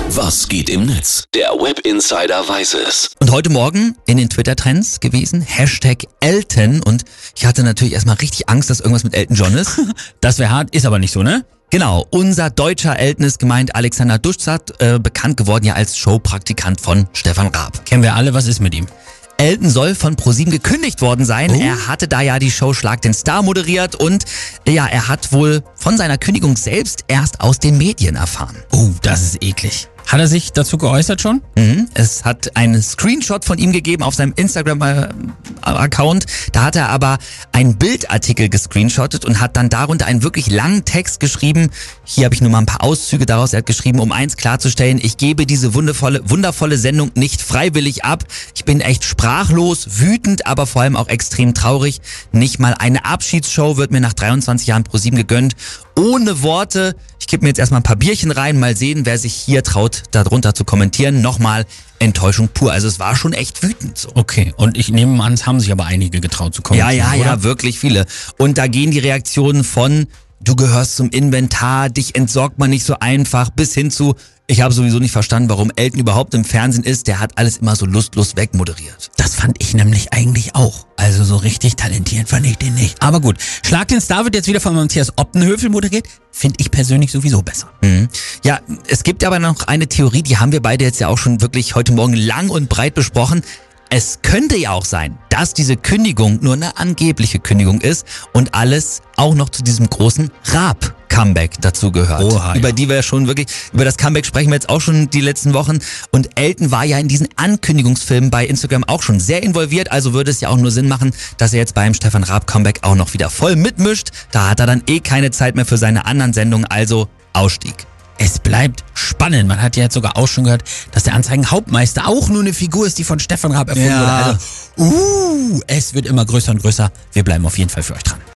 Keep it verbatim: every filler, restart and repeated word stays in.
Was geht im Netz? Der Web Insider weiß es. Und heute Morgen in den Twitter-Trends gewesen, Hashtag Elton. Und ich hatte natürlich erstmal richtig Angst, dass irgendwas mit Elton John ist. Das wäre hart, ist aber nicht so, ne? Genau, unser deutscher Elton ist gemeint, Alexander Dustschat, äh, bekannt geworden ja als Showpraktikant von Stefan Raab. Kennen wir alle, was ist mit ihm? Elton soll von ProSieben gekündigt worden sein. Oh. Er hatte da ja die Show Schlag den Star moderiert und ja, er hat wohl von seiner Kündigung selbst erst aus den Medien erfahren. Oh, das ist eklig. Hat er sich dazu geäußert schon? Mhm. Es hat einen Screenshot von ihm gegeben auf seinem Instagram-Account. Da hat er aber einen Bildartikel gescreenshottet und hat dann darunter einen wirklich langen Text geschrieben. Hier habe ich nur mal ein paar Auszüge daraus. Er hat geschrieben, um eins klarzustellen, ich gebe diese wundervolle, wundervolle Sendung nicht freiwillig ab. Ich bin echt sprachlos, wütend, aber vor allem auch extrem traurig. Nicht mal eine Abschiedsshow wird mir nach dreiundzwanzig Jahren ProSieben gegönnt. Ohne Worte. Ich gebe mir jetzt erstmal ein paar Bierchen rein, mal sehen, wer sich hier traut, darunter zu kommentieren. Nochmal Enttäuschung pur. Also es war schon echt wütend so. Okay, und ich nehme an, es haben sich aber einige getraut zu kommentieren, Ja, ja, oder? ja, wirklich viele. Und da gehen die Reaktionen von, du gehörst zum Inventar, dich entsorgt man nicht so einfach, bis hin zu, ich habe sowieso nicht verstanden, warum Elton überhaupt im Fernsehen ist. Der hat alles immer so lustlos wegmoderiert. Das fand ich nämlich eigentlich auch. Also so richtig talentiert fand ich den nicht. Aber gut, Schlag den Star wird jetzt wieder von Matthias Optenhövel moderiert. Finde ich persönlich sowieso besser. Mhm. Ja, es gibt aber noch eine Theorie, die haben wir beide jetzt ja auch schon wirklich heute Morgen lang und breit besprochen. Es könnte ja auch sein, dass diese Kündigung nur eine angebliche Kündigung ist und alles auch noch zu diesem großen Raab-Comeback dazu gehört. Oha, ja. Über die wir schon wirklich, über das Comeback sprechen wir jetzt auch schon die letzten Wochen. Und Elton war ja in diesen Ankündigungsfilmen bei Instagram auch schon sehr involviert, also würde es ja auch nur Sinn machen, dass er jetzt beim Stefan Raab-Comeback auch noch wieder voll mitmischt. Da hat er dann eh keine Zeit mehr für seine anderen Sendungen, also Ausstieg. Es bleibt spannend. Man hat ja jetzt sogar auch schon gehört, dass der Anzeigen-Hauptmeister auch nur eine Figur ist, die von Stefan Raab erfunden Ja. wurde. Also, uh, es wird immer größer und größer. Wir bleiben auf jeden Fall für euch dran.